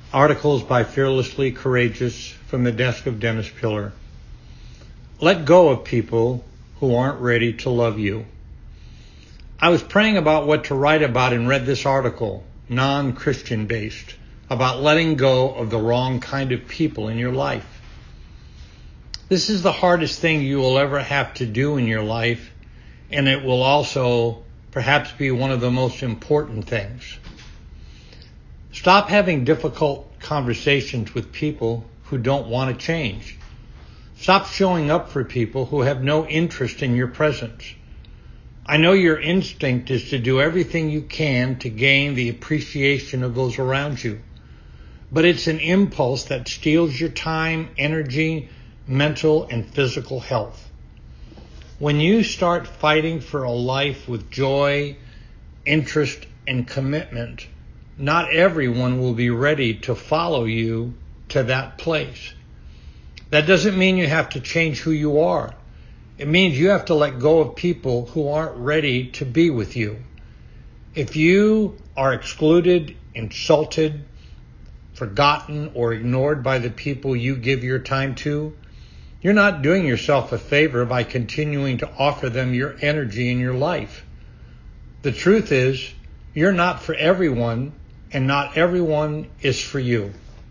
Articles by Fearlessly Courageous from the desk of Dennis Pillar. Let go of people who aren't ready to love you. I was praying about what to write about and read this article, non-Christian based, about letting go of the wrong kind of people in your life. This is the hardest thing you will ever have to do in your life, and it will also perhaps be one of the most important things. Stop having difficult conversations with people who don't want to change. Stop showing up for people who have no interest in your presence. I know your instinct is to do everything you can to gain the appreciation of those around you, but it's an impulse that steals your time, energy, mental, and physical health. When you start fighting for a life with joy, interest, and commitment, not everyone will be ready to follow you to that place. That doesn't mean you have to change who you are. It means you have to let go of people who aren't ready to be with you. If you are excluded, insulted, forgotten, or ignored by the people you give your time to, you're not doing yourself a favor by continuing to offer them your energy in your life. The truth is, you're not for everyone, and not everyone is for you.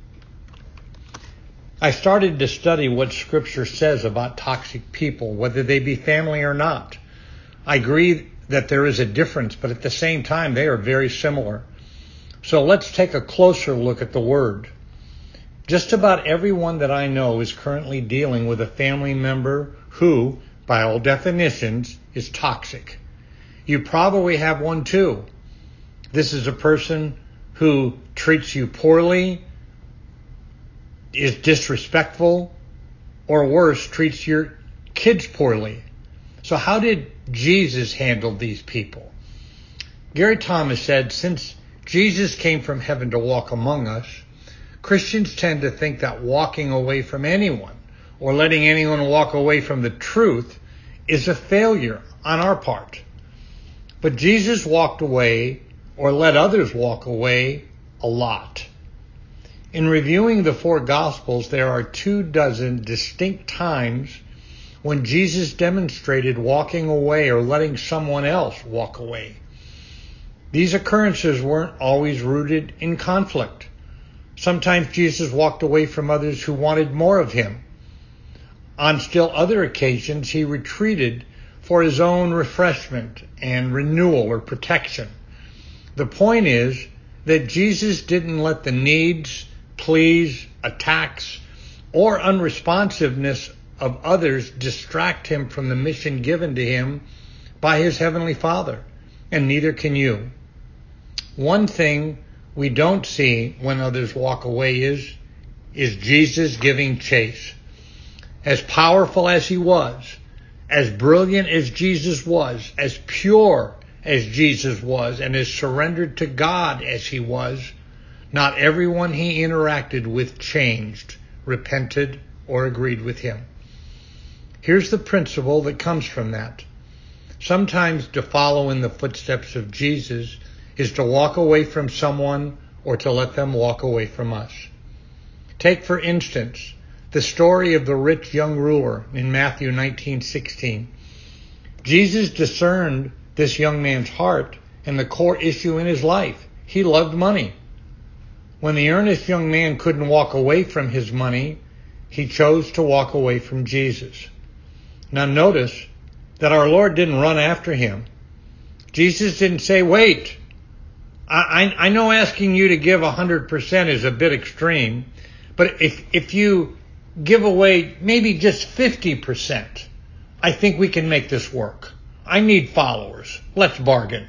I started to study what Scripture says about toxic people, whether they be family or not. I agree that there is a difference, but at the same time, they are very similar. So let's take a closer look at the Word. Just about everyone that I know is currently dealing with a family member who, by all definitions, is toxic. You probably have one too. This is a person who treats you poorly, is disrespectful, or worse, treats your kids poorly. So how did Jesus handle these people? Gary Thomas said, since Jesus came from heaven to walk among us, Christians tend to think that walking away from anyone or letting anyone walk away from the truth is a failure on our part. But Jesus walked away or let others walk away a lot. In reviewing the 4 Gospels, there are 24 distinct times when Jesus demonstrated walking away or letting someone else walk away. These occurrences weren't always rooted in conflict. Sometimes Jesus walked away from others who wanted more of him. On still other occasions, he retreated for his own refreshment and renewal or protection. The point is that Jesus didn't let the needs, pleas, attacks, or unresponsiveness of others distract him from the mission given to him by his Heavenly Father, and neither can you. One thing we don't see when others walk away is Jesus giving chase. As powerful as he was, as brilliant as Jesus was, as pure as Jesus was, and as surrendered to God as he was, not everyone he interacted with changed, repented, or agreed with him. Here's the principle that comes from that. Sometimes to follow in the footsteps of Jesus is to walk away from someone or to let them walk away from us. Take, for instance, the story of the rich young ruler in Matthew 19:16. Jesus discerned this young man's heart and the core issue in his life. He loved money. When the earnest young man couldn't walk away from his money, he chose to walk away from Jesus. Now notice that our Lord didn't run after him. Jesus didn't say, wait, I know asking you to give 100% is a bit extreme, but if you give away maybe just 50%, I think we can make this work. I need followers. Let's bargain.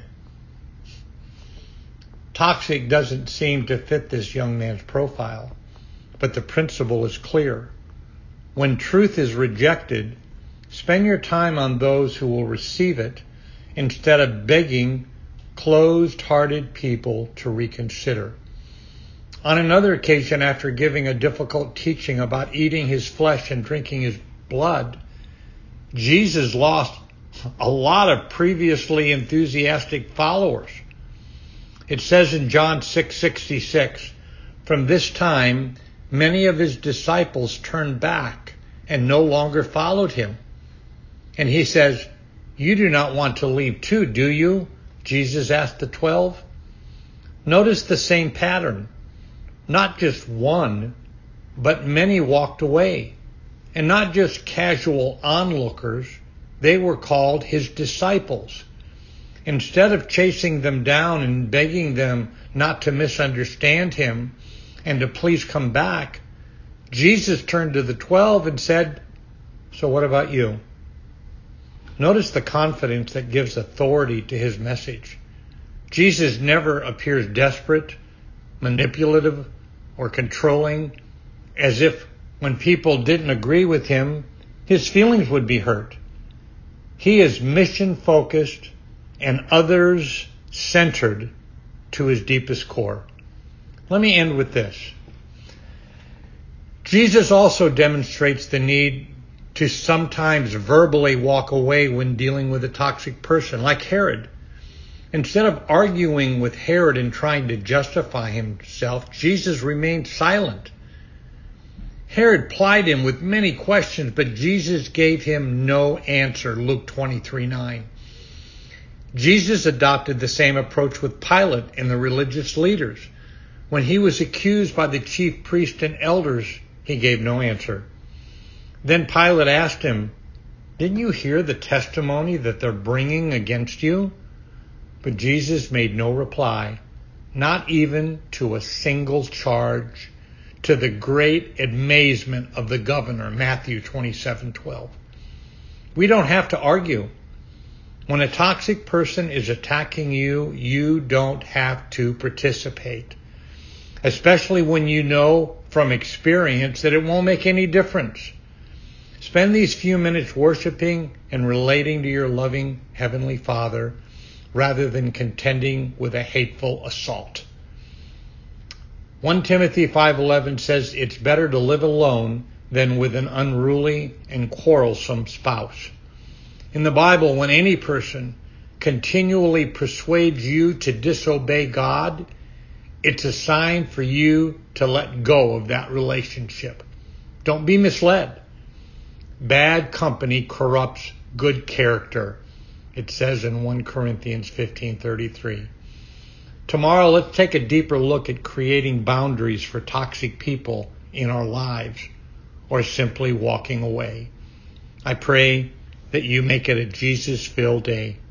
Toxic doesn't seem to fit this young man's profile, but the principle is clear. When truth is rejected, spend your time on those who will receive it instead of begging closed-hearted people to reconsider. On another occasion, after giving a difficult teaching about eating his flesh and drinking his blood, Jesus lost a lot of previously enthusiastic followers. It says in John 6:66, From this time, many of his disciples turned back and no longer followed him. And he says, "You do not want to leave too, do you?" Jesus asked the 12. Notice the same pattern. Not just one, but many walked away. And not just casual onlookers, they were called his disciples. Instead of chasing them down and begging them not to misunderstand him and to please come back, Jesus turned to the 12 and said, "So what about you?" Notice the confidence that gives authority to his message. Jesus never appears desperate, manipulative, or controlling, as if when people didn't agree with him, his feelings would be hurt. He is mission-focused and others-centered to his deepest core. Let me end with this. Jesus also demonstrates the need to sometimes verbally walk away when dealing with a toxic person, like Herod. Instead of arguing with Herod and trying to justify himself, Jesus remained silent. Herod plied him with many questions, but Jesus gave him no answer, Luke 23:9. Jesus adopted the same approach with Pilate and the religious leaders. When he was accused by the chief priests and elders, he gave no answer. Then Pilate asked him, "Didn't you hear the testimony that they're bringing against you?" But Jesus made no reply, not even to a single charge, to the great amazement of the governor, Matthew 27:12. We don't have to argue. When a toxic person is attacking you, you don't have to participate, especially when you know from experience that it won't make any difference. Spend these few minutes worshiping and relating to your loving Heavenly Father rather than contending with a hateful assault. 1 Timothy 5:11 says it's better to live alone than with an unruly and quarrelsome spouse. In the Bible, when any person continually persuades you to disobey God, it's a sign for you to let go of that relationship. Don't be misled. Bad company corrupts good character. It says in 1 Corinthians 15:33. Tomorrow, let's take a deeper look at creating boundaries for toxic people in our lives, or simply walking away. I pray that you make it a Jesus-filled day.